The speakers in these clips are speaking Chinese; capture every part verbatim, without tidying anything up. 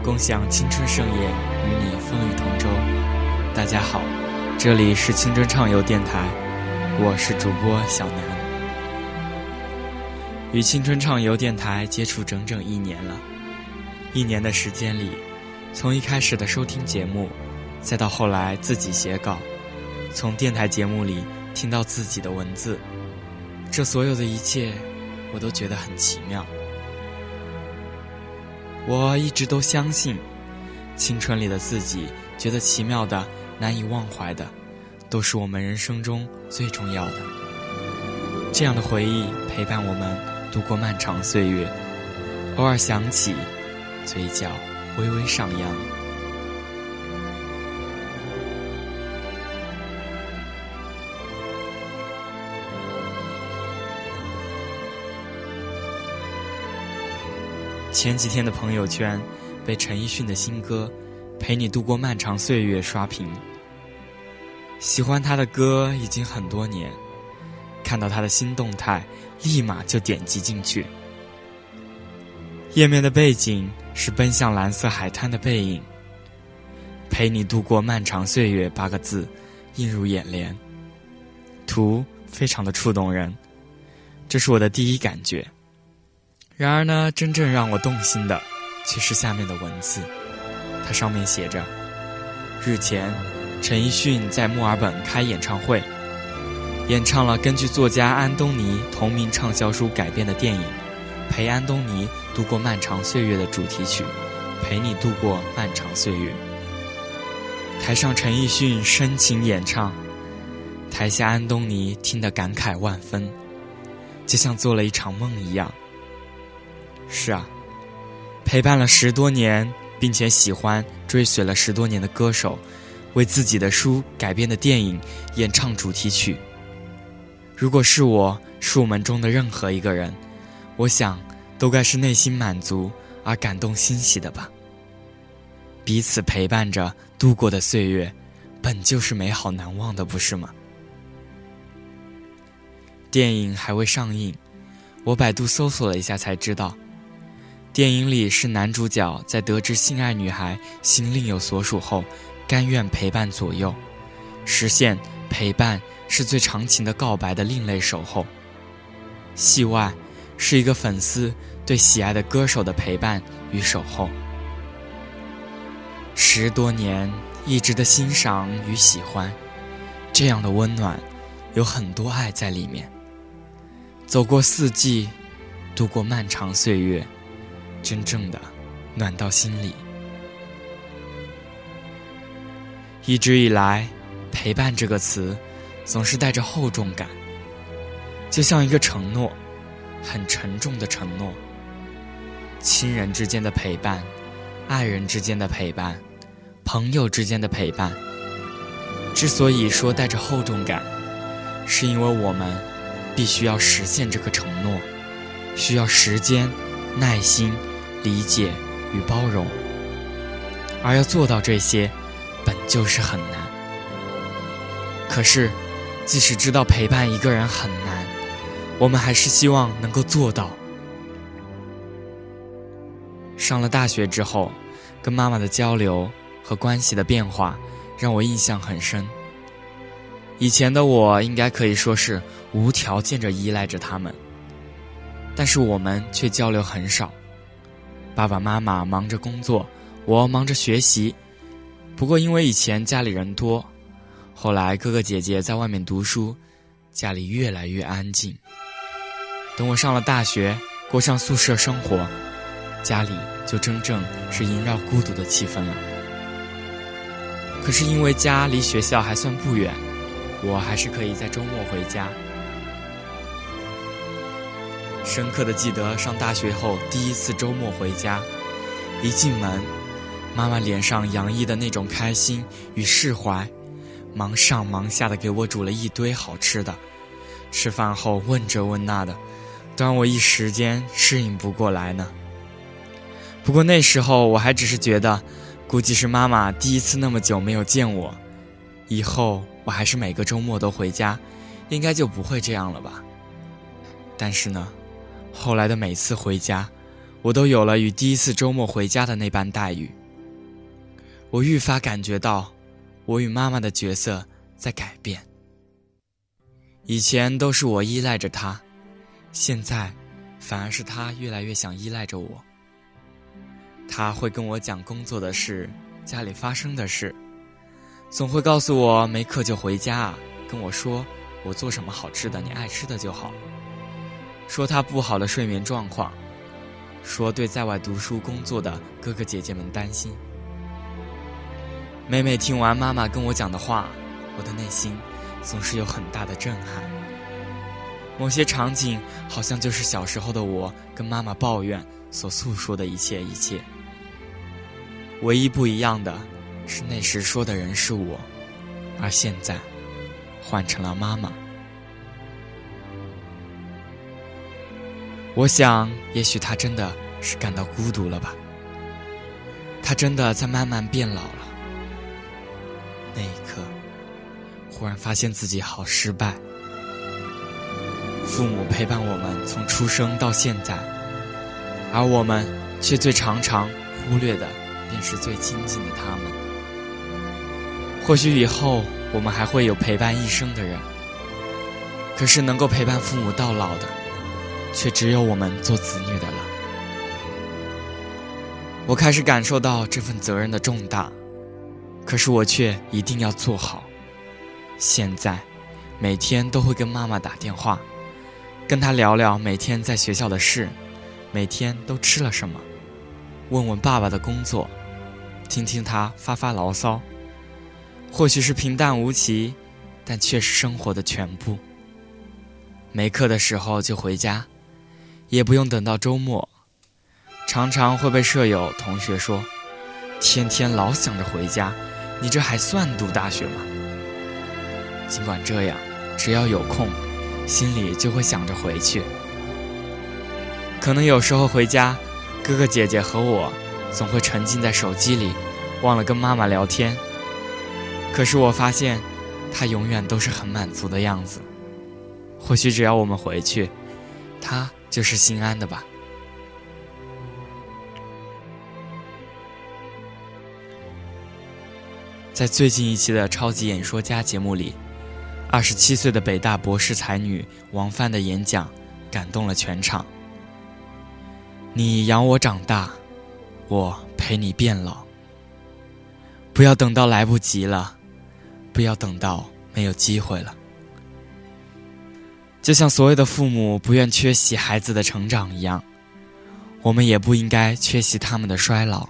共享青春盛宴，与你风雨同舟。大家好，这里是青春畅游电台，我是主播小南。与青春畅游电台接触整整一年了，一年的时间里，从一开始的收听节目，再到后来自己写稿，从电台节目里听到自己的文字，这所有的一切，我都觉得很奇妙。我一直都相信，青春里的自己觉得奇妙的、难以忘怀的，都是我们人生中最重要的。这样的回忆陪伴我们度过漫长岁月，偶尔想起，嘴角微微上扬。前几天的朋友圈被陈奕迅的新歌《陪你度过漫长岁月》刷屏。喜欢他的歌已经很多年，看到他的新动态立马就点击进去。页面的背景是奔向蓝色海滩的背影，陪你度过漫长岁月八个字映入眼帘，图非常的触动人，这是我的第一感觉。然而呢，真正让我动心的却是下面的文字，它上面写着：日前陈奕迅在墨尔本开演唱会，演唱了根据作家安东尼同名畅销书改编的电影《陪安东尼度过漫长岁月》的主题曲《陪你度过漫长岁月》。台上陈奕迅深情演唱，台下安东尼听得感慨万分，就像做了一场梦一样。是啊，陪伴了十多年并且喜欢追随了十多年的歌手，为自己的书改编的电影演唱主题曲。如果是我，是我们中的任何一个人，我想都该是内心满足而感动欣喜的吧。彼此陪伴着度过的岁月，本就是美好难忘的，不是吗？电影还未上映，我百度搜索了一下才知道，电影里是男主角在得知性爱女孩心另有所属后，甘愿陪伴左右，实现陪伴是最长情的告白的另类守候。戏外是一个粉丝对喜爱的歌手的陪伴与守候。十多年一直的欣赏与喜欢，这样的温暖，有很多爱在里面。走过四季，度过漫长岁月，真正的暖到心里。一直以来，陪伴这个词总是带着厚重感，就像一个承诺，很沉重的承诺。亲人之间的陪伴，爱人之间的陪伴，朋友之间的陪伴。之所以说带着厚重感，是因为我们必须要实现这个承诺，需要时间、耐心、理解与包容，而要做到这些本就是很难。可是即使知道陪伴一个人很难，我们还是希望能够做到。上了大学之后，跟妈妈的交流和关系的变化让我印象很深。以前的我应该可以说是无条件地依赖着他们，但是我们却交流很少。爸爸妈妈忙着工作，我忙着学习。不过因为以前家里人多，后来哥哥姐姐在外面读书，家里越来越安静。等我上了大学，过上宿舍生活，家里就真正是萦绕孤独的气氛了。可是因为家离学校还算不远，我还是可以在周末回家。深刻地记得上大学后第一次周末回家，一进门，妈妈脸上洋溢的那种开心与释怀，忙上忙下的给我煮了一堆好吃的，吃饭后问这问那的，都让我一时间适应不过来呢。不过那时候我还只是觉得，估计是妈妈第一次那么久没有见我，以后我还是每个周末都回家，应该就不会这样了吧。但是呢，后来的每次回家， 我都有了与第一次周末回家的那般待遇。我愈发感觉到，我与妈妈的角色在改变。以前都是我依赖着她，现在反而是她越来越想依赖着我。她会跟我讲工作的事，家里发生的事，总会告诉我没课就回家啊，跟我说我做什么好吃的你爱吃的就好，说她不好的睡眠状况，说对在外读书工作的哥哥姐姐们担心。每每听完妈妈跟我讲的话，我的内心总是有很大的震撼。某些场景好像就是小时候的我跟妈妈抱怨所诉说的一切一切。唯一不一样的是，那时说的人是我，而现在换成了妈妈。我想也许她真的是感到孤独了吧，她真的在慢慢变老了。那一刻忽然发现自己好失败。父母陪伴我们从出生到现在，而我们却最常常忽略的便是最亲近的他们。或许以后我们还会有陪伴一生的人，可是能够陪伴父母到老的，却只有我们做子女的了。我开始感受到这份责任的重大，可是我却一定要做好。现在每天都会跟妈妈打电话，跟她聊聊每天在学校的事，每天都吃了什么，问问爸爸的工作，听听他发发牢骚。或许是平淡无奇，但却是生活的全部。没课的时候就回家，也不用等到周末。常常会被舍友同学说，天天老想着回家，你这还算读大学吗？尽管这样，只要有空，心里就会想着回去。可能有时候回家，哥哥姐姐和我总会沉浸在手机里，忘了跟妈妈聊天。可是我发现她永远都是很满足的样子。或许只要我们回去，她就是心安的吧。在最近一期的超级演说家节目里，二十七岁的北大博士才女王帆的演讲感动了全场。你养我长大，我陪你变老。不要等到来不及了，不要等到没有机会了。就像所有的父母不愿缺席孩子的成长一样，我们也不应该缺席他们的衰老。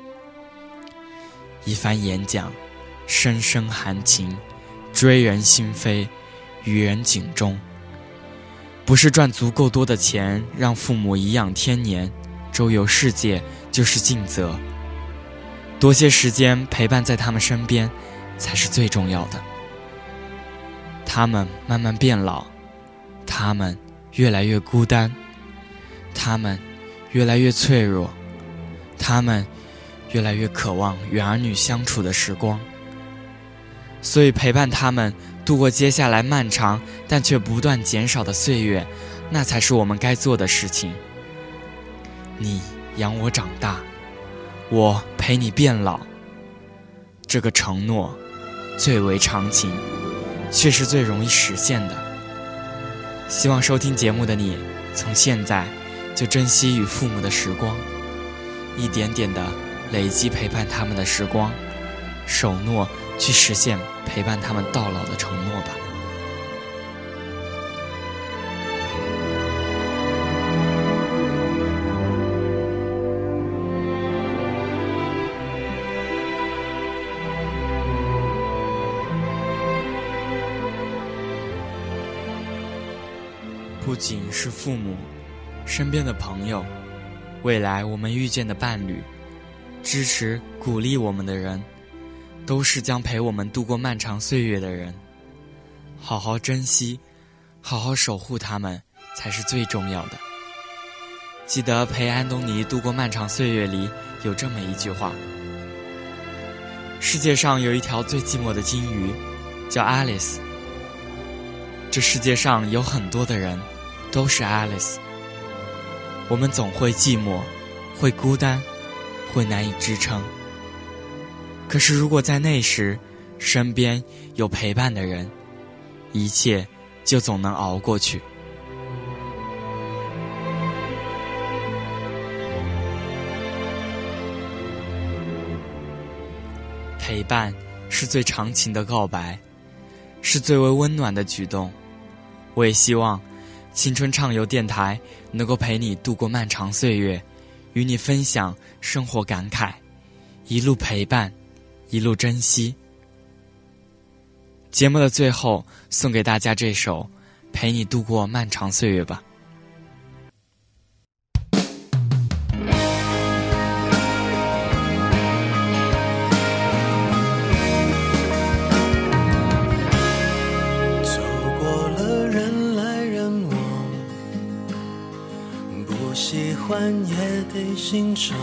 一番演讲，深深含情，追人心扉，与人警钟。不是赚足够多的钱让父母颐养天年，周游世界，就是尽责。多些时间陪伴在他们身边才是最重要的。他们慢慢变老，他们越来越孤单，他们越来越脆弱，他们越来越渴望与儿女相处的时光。所以陪伴他们度过接下来漫长但却不断减少的岁月，那才是我们该做的事情。你养我长大，我陪你变老。这个承诺最为长情，却是最容易实现的。希望收听节目的你，从现在就珍惜与父母的时光，一点点的累积陪伴他们的时光，守诺去实现陪伴他们到老的承诺吧。不仅是父母，身边的朋友，未来我们遇见的伴侣，支持鼓励我们的人，都是将陪我们度过漫长岁月的人。好好珍惜，好好守护他们才是最重要的。记得陪安东尼度过漫长岁月里有这么一句话：世界上有一条最寂寞的金鱼，叫 Alice。 这世界上有很多的人都是 Alice， 我们总会寂寞， 会孤单，会难以支撑。可是如果在那时身边有陪伴的人，一切就总能熬过去。陪伴是最长情的告白，是最为温暖的举动。我也希望青春畅游电台能够陪你度过漫长岁月，与你分享生活感慨，一路陪伴，一路珍惜。节目的最后，送给大家这首《陪你度过漫长岁月》吧。 走过了人来人往，不喜欢也得欣赏。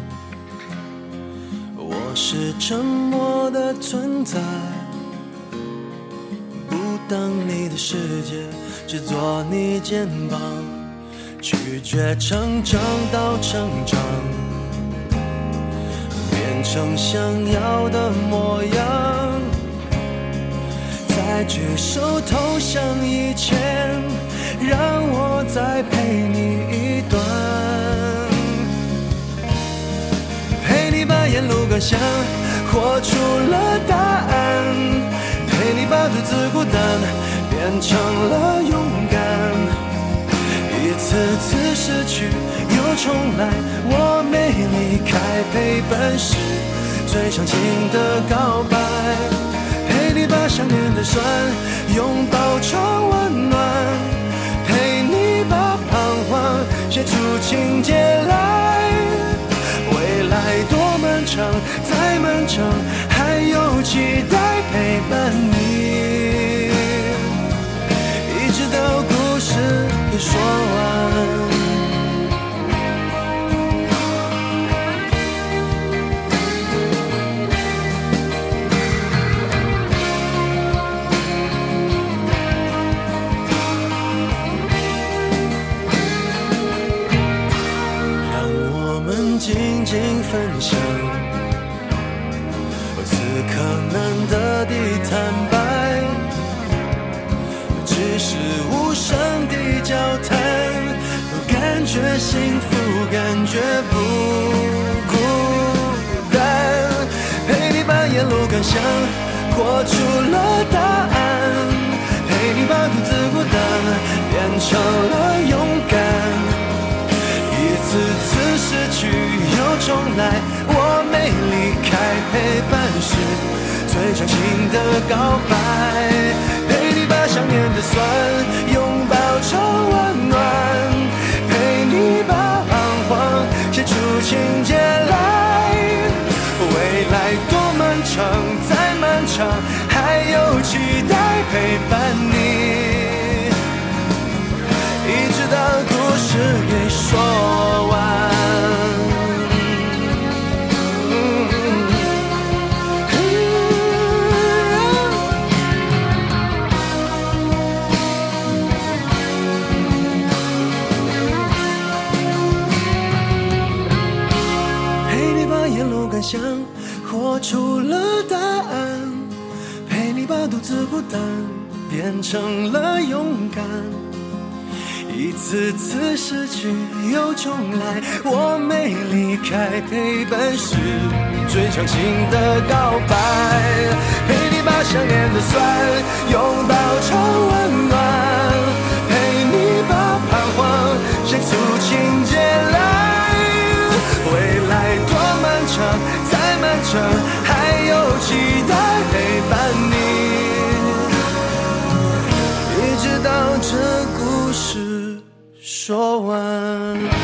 我是沉默的存在，不当你的世界，只做你肩膀，拒绝成长到成长，变成想要的模样，在举手投降以前，让我再陪你一段，陪你把沿路感想活出了答案，陪你把独自孤单变成了勇敢，一次次失去又重来，我没离开，陪伴是最长情的告白，陪你把想念的酸拥抱成温暖，陪你把彷徨写出情节来，未来多漫长，再漫长，还有期待陪伴你，一直到故事给说完。让我们静静分享此刻难得的坦白，只是无声的交谈，感觉幸福，感觉不孤单，陪你把沿路感想活出了答案，陪你把独自孤单变成了勇敢，一次次失去又重来，我没离开，陪伴是最长情的告白，陪你把想念的酸拥抱成温暖，陪你把彷徨写出情节来，未来多漫长，再漫长，还有期待陪伴你，一直到故事给说完。想活出了答案，陪你把独自孤单变成了勇敢，一次次失去又重来，我没离开，陪伴是最长情的告白，陪你把想念的酸拥抱成温暖，陪你把彷徨写出情节来，未来多漫长，再漫长，还有期待陪伴你，一直到这故事说完。